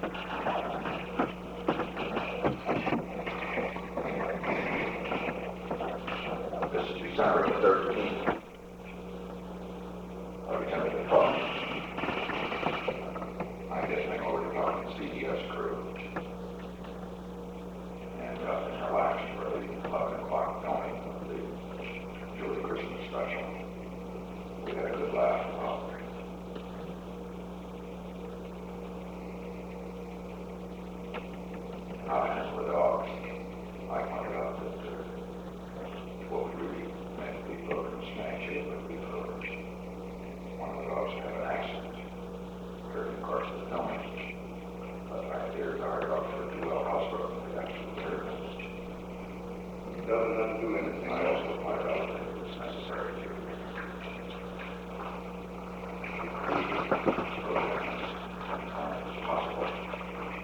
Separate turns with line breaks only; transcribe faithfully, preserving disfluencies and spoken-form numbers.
This is December the thirteenth. I'll be coming to talk. I guess I'm over to talk to the C D S crew. And uh, in our last early eleven o'clock filming of the Julie Christmas special, we had a good laugh about it. How to handle the dogs. I pointed out